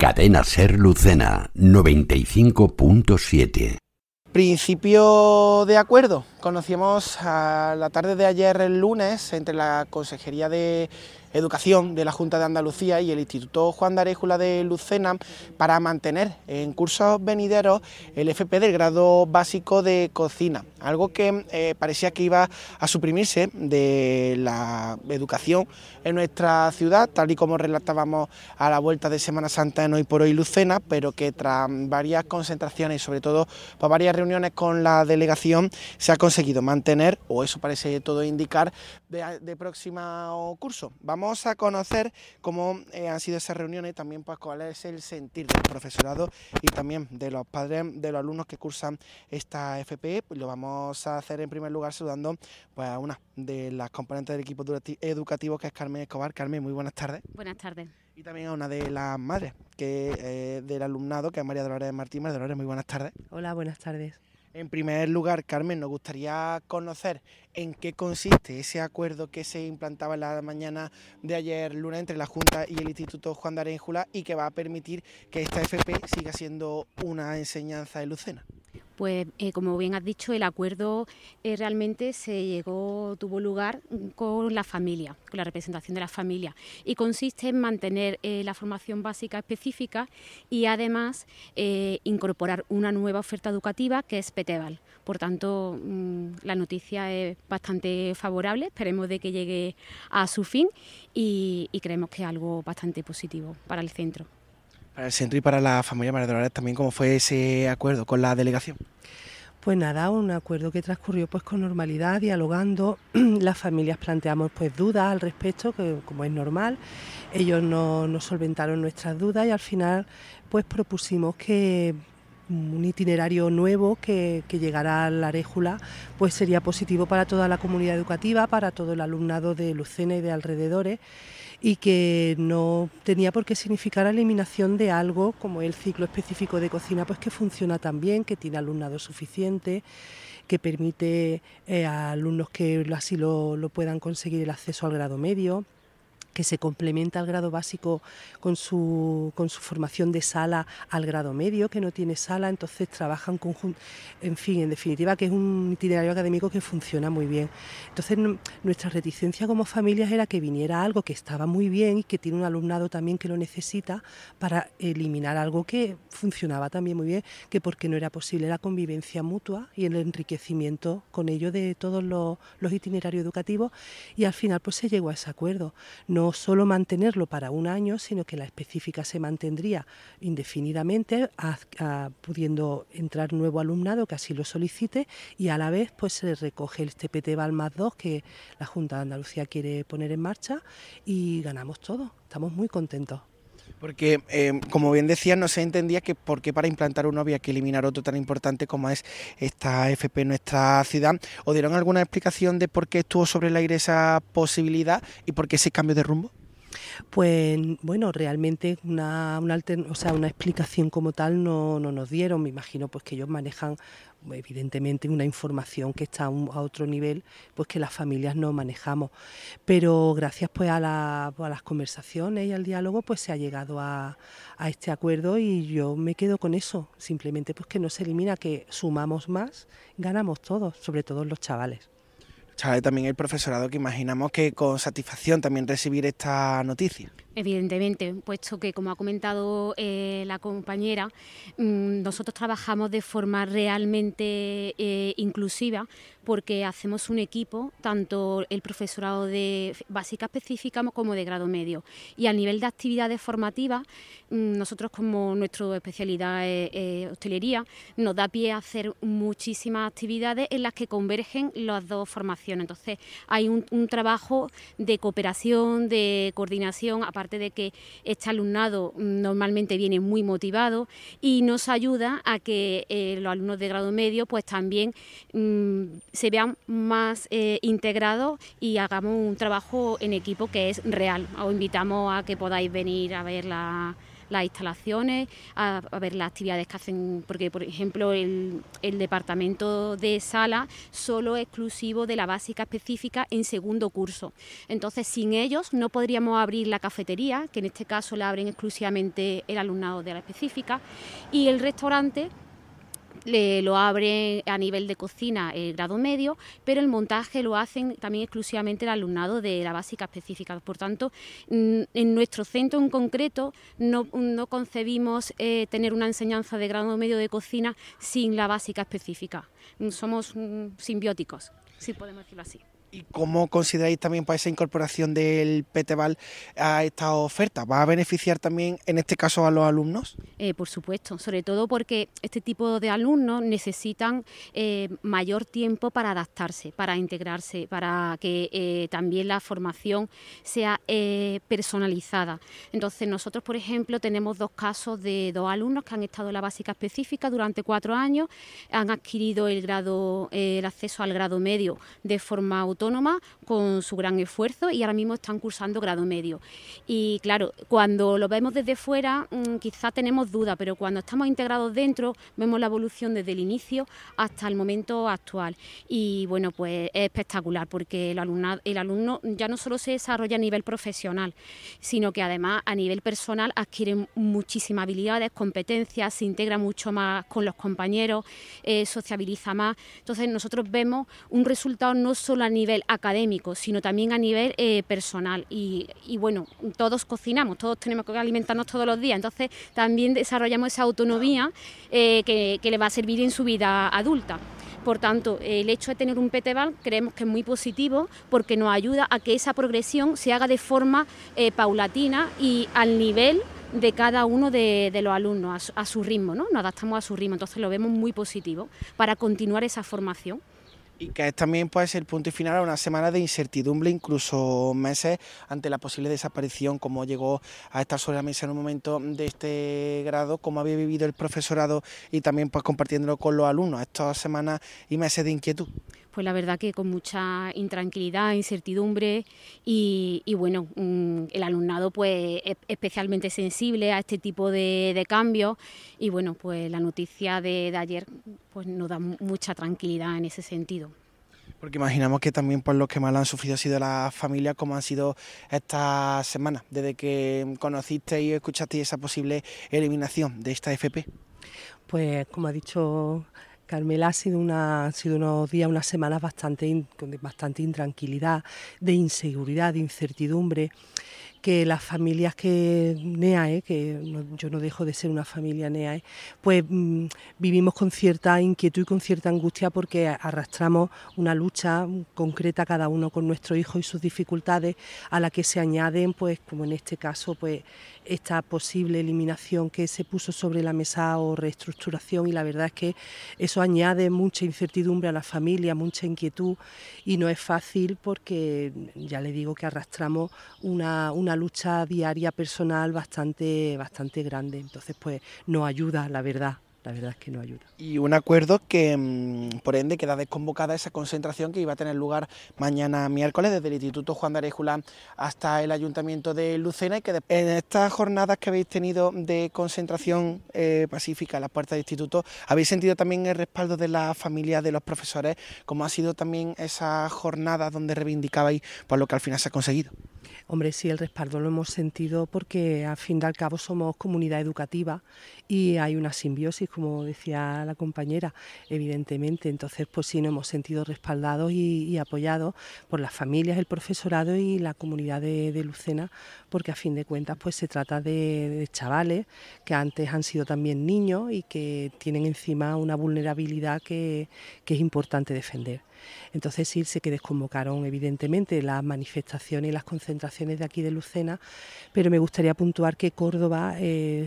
Cadena Ser Lucena 95.7. Principio de acuerdo. Conocíamos a la tarde de ayer, el lunes, entre la Consejería de Educación de la Junta de Andalucía y el Instituto Juan de Aréjula de Lucena para mantener en cursos venideros el FP del grado básico de cocina, algo que parecía que iba a suprimirse de la educación en nuestra ciudad, tal y como relatábamos a la vuelta de Semana Santa en Hoy por Hoy Lucena, pero que tras varias concentraciones y sobre todo por varias reuniones con la delegación se ha conseguido mantener, o eso parece todo indicar, de próximo curso. Vamos a conocer cómo han sido esas reuniones, también pues cuál es el sentir del profesorado y también de los padres de los alumnos que cursan esta FP. Pues lo vamos a hacer en primer lugar saludando pues a una de las componentes del equipo educativo, que es Carmen Escobar. Carmen, muy buenas tardes. Buenas tardes. Y también a una de las madres del alumnado, que es María Dolores Martín. María Dolores, muy buenas tardes. Hola, buenas tardes. En primer lugar, Carmen, nos gustaría conocer en qué consiste ese acuerdo que se implantaba en la mañana de ayer lunes entre la Junta y el Instituto Juan de Aréjula y que va a permitir que esta FP siga siendo una enseñanza en Lucena. Pues como bien has dicho, el acuerdo realmente tuvo lugar con la familia, con la representación de la familia, y consiste en mantener la formación básica específica y además incorporar una nueva oferta educativa que es PETEVAL. Por tanto, la noticia es bastante favorable, esperemos de que llegue a su fin y creemos que es algo bastante positivo para el centro. Para el centro y para la familia. María Dolores, también, ¿cómo fue ese acuerdo con la delegación? Pues nada, un acuerdo que transcurrió pues con normalidad, dialogando. Las familias planteamos pues dudas al respecto, que como es normal, ellos nos solventaron nuestras dudas y al final pues propusimos que un itinerario nuevo que llegara a la Aréjula pues sería positivo para toda la comunidad educativa, para todo el alumnado de Lucena y de alrededores, y que no tenía por qué significar la eliminación de algo como el ciclo específico de cocina, pues que funciona tan bien, que tiene alumnado suficiente, que permite a alumnos que así lo puedan conseguir el acceso al grado medio, que se complementa al grado básico con su formación de sala al grado medio, que no tiene sala, entonces trabajan conjunto, en fin, en definitiva, que es un itinerario académico que funciona muy bien. Entonces, nuestra reticencia como familias era que viniera algo que estaba muy bien y que tiene un alumnado también que lo necesita, para eliminar algo que funcionaba también muy bien, que porque no era posible la convivencia mutua y el enriquecimiento con ello de todos los itinerarios educativos, y al final pues se llegó a ese acuerdo. No solo mantenerlo para un año, sino que la específica se mantendría indefinidamente, pudiendo entrar nuevo alumnado que así lo solicite, y a la vez pues se recoge este PETEVAL +2 que la Junta de Andalucía quiere poner en marcha, y ganamos todo. Estamos muy contentos. Porque, como bien decías, no se entendía que por qué para implantar uno había que eliminar otro tan importante como es esta FP en nuestra ciudad. ¿O dieron alguna explicación de por qué estuvo sobre el aire esa posibilidad y por qué ese cambio de rumbo? Pues bueno, realmente una explicación como tal no nos dieron. Me imagino pues que ellos manejan evidentemente una información que está a otro nivel, pues que las familias no manejamos, pero gracias pues a las conversaciones y al diálogo pues se ha llegado a este acuerdo, y yo me quedo con eso, simplemente pues que no se elimina, que sumamos más, ganamos todos, sobre todo los chavales. También el profesorado, que imaginamos que con satisfacción también recibir esta noticia. Evidentemente, puesto que, como ha comentado la compañera, nosotros trabajamos de forma realmente inclusiva, porque hacemos un equipo, tanto el profesorado de básica específica como de grado medio. Y a nivel de actividades formativas, nosotros, como nuestra especialidad es hostelería, nos da pie a hacer muchísimas actividades en las que convergen las dos formaciones. Entonces, hay un trabajo de cooperación, de coordinación, aparte de que este alumnado normalmente viene muy motivado y nos ayuda a que los alumnos de grado medio pues también se vean más integrados y hagamos un trabajo en equipo que es real. Os invitamos a que podáis venir a ver la las instalaciones, a ver las actividades que hacen, porque por ejemplo el departamento de sala solo es exclusivo de la básica específica en segundo curso. Entonces sin ellos no podríamos abrir la cafetería, que en este caso la abren exclusivamente el alumnado de la específica, y el restaurante lo abren a nivel de cocina el grado medio, pero el montaje lo hacen también exclusivamente el alumnado de la básica específica. Por tanto, en nuestro centro en concreto no concebimos tener una enseñanza de grado medio de cocina sin la básica específica. Somos simbióticos, si podemos decirlo así. ¿Y cómo consideráis también para esa incorporación del PTVAL a esta oferta? ¿Va a beneficiar también, en este caso, a los alumnos? Por supuesto, sobre todo porque este tipo de alumnos necesitan mayor tiempo para adaptarse, para integrarse, para que también la formación sea personalizada. Entonces nosotros, por ejemplo, tenemos 2 casos de 2 alumnos que han estado en la básica específica durante 4 años, han adquirido el acceso al grado medio de forma autónoma, con su gran esfuerzo, y ahora mismo están cursando grado medio. Y claro, cuando lo vemos desde fuera quizá tenemos dudas, pero cuando estamos integrados dentro vemos la evolución desde el inicio hasta el momento actual. Y bueno, pues es espectacular, porque el alumno ya no solo se desarrolla a nivel profesional, sino que además a nivel personal adquiere muchísimas habilidades, competencias, se integra mucho más con los compañeros, sociabiliza más. Entonces nosotros vemos un resultado no solo a nivel académico, sino también a nivel personal. Y bueno, todos cocinamos, todos tenemos que alimentarnos todos los días, entonces también desarrollamos esa autonomía que le va a servir en su vida adulta. Por tanto, el hecho de tener un PTVAL creemos que es muy positivo, porque nos ayuda a que esa progresión se haga de forma paulatina y al nivel de cada uno de los alumnos, a su ritmo, ¿no? Nos adaptamos a su ritmo, entonces lo vemos muy positivo para continuar esa formación. Y que también puede ser punto y final a una semana de incertidumbre, incluso meses, ante la posible desaparición, como llegó a estar sobre la mesa en un momento de este grado, cómo había vivido el profesorado y también pues compartiéndolo con los alumnos, estas semanas y meses de inquietud. Pues la verdad que con mucha intranquilidad, incertidumbre y bueno, el alumnado pues es especialmente sensible a este tipo de cambios, y bueno, pues la noticia de ayer pues nos da mucha tranquilidad en ese sentido. Porque imaginamos que también pues los que más lo han sufrido ha sido las familias, como han sido estas semanas, desde que conocisteis y escuchasteis esa posible eliminación de esta FP. Pues como ha dicho Carmela, ha sido unos días, unas semanas con bastante intranquilidad, de inseguridad, de incertidumbre, que las familias que NEAE, yo no dejo de ser una familia NEAE, pues vivimos con cierta inquietud y con cierta angustia, porque arrastramos una lucha concreta cada uno con nuestro hijo y sus dificultades, a la que se añaden, pues como en este caso, pues esta posible eliminación que se puso sobre la mesa o reestructuración, y la verdad es que eso añade mucha incertidumbre a la familia, mucha inquietud, y no es fácil, porque ya le digo que arrastramos una lucha diaria personal bastante grande. Entonces pues no ayuda, la verdad es que no ayuda. Y un acuerdo que por ende queda desconvocada esa concentración que iba a tener lugar mañana miércoles desde el Instituto Juan de Aréjula hasta el Ayuntamiento de Lucena, y que en estas jornadas que habéis tenido de concentración pacífica a las puertas del instituto, habéis sentido también el respaldo de la familia, de los profesores, como ha sido también esas jornadas donde reivindicabais por lo que al final se ha conseguido. Hombre, sí, el respaldo lo hemos sentido, porque al fin y al cabo somos comunidad educativa y hay una simbiosis, como decía la compañera, evidentemente. Entonces, pues sí, nos hemos sentido respaldados y apoyados por las familias, el profesorado y la comunidad de Lucena, porque a fin de cuentas pues se trata de chavales que antes han sido también niños y que tienen encima una vulnerabilidad que es importante defender. Entonces sí, se que desconvocaron evidentemente las manifestaciones y las concentraciones de aquí de Lucena, pero me gustaría puntuar que Córdoba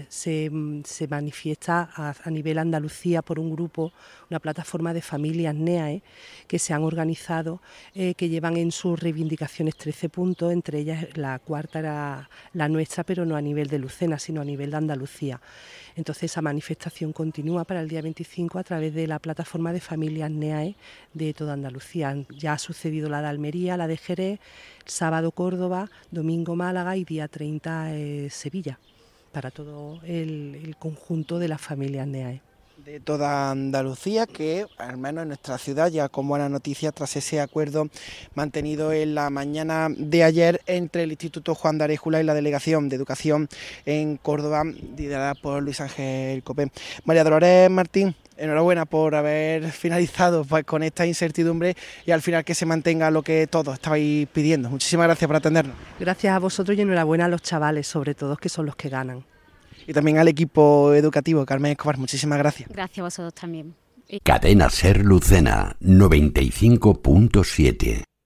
se manifiesta a nivel Andalucía por un grupo, una plataforma de familias NEAE que se han organizado, que llevan en sus reivindicaciones 13 puntos, entre ellas la cuarta era la nuestra, pero no a nivel de Lucena, sino a nivel de Andalucía. Entonces esa manifestación continúa para el día 25 a través de la plataforma de familias NEAE de toda Andalucía. Ya ha sucedido la de Almería, la de Jerez, sábado Córdoba, domingo Málaga y día 30 Sevilla. para todo el conjunto de las familias NEAE. De toda Andalucía, que al menos en nuestra ciudad ya con buena noticia tras ese acuerdo mantenido en la mañana de ayer entre el Instituto Juan de Aréjula y la Delegación de Educación en Córdoba, liderada por Luis Ángel Copé. María Dolores Martín, enhorabuena por haber finalizado pues, con esta incertidumbre y al final que se mantenga lo que todos estabais pidiendo. Muchísimas gracias por atendernos. Gracias a vosotros y enhorabuena a los chavales, sobre todo, que son los que ganan. Y también al equipo educativo, Carmen Escobar, muchísimas gracias. Gracias a vosotros también. Cadena SER Lucena 95.7.